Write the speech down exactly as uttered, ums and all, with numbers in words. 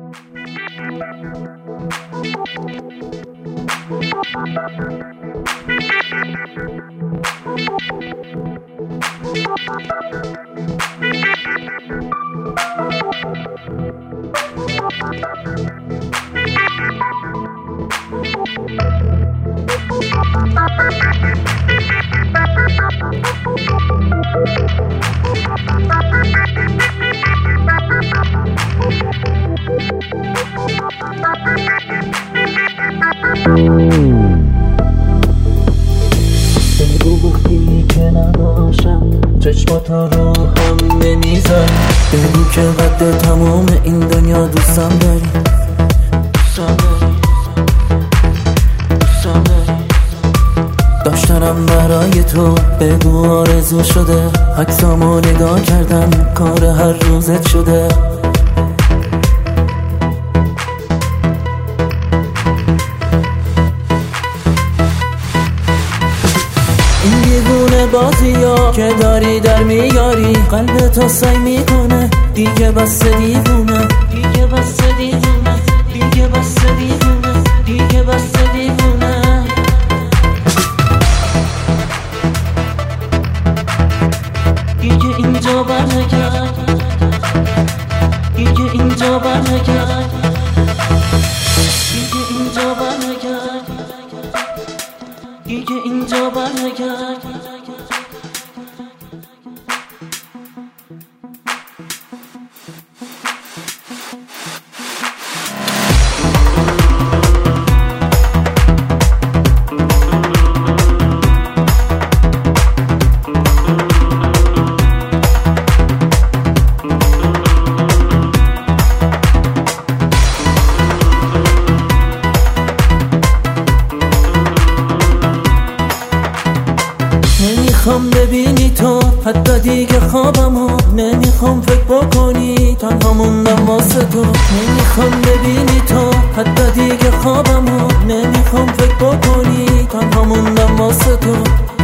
بگو گفتی که نباشم، چشماتا رو هم نمیزن. بگو که قد تمام این دنیا دوستم داری، دوستم داری، دوستم داری. داشتنم برای تو، بگو آرزو شده. عکسامو نگاه کردم، کار هر روزت شده. این دیوونه بازی ها که داری در میاری، قلب تو سعی میکنه دیگه بس دیوونه، دیگه بس دیوونه، دیگه بس دیوونه، دیگه بس دیوونه. دیگه اینجا برنگرد، دیگه اینجا برنگرد، دیگه اینجا برنگرد، دیگه اینجا برنگرد. نمیخوام ببینی تو حتی دیگه خوابمو، نمیخوام فکر بکنی تنها موندم واسه تو. نمیخوام ببینی تو حتی دیگه خوابمو، نمیخوام فکر بکنی تنها موندم واسه تو.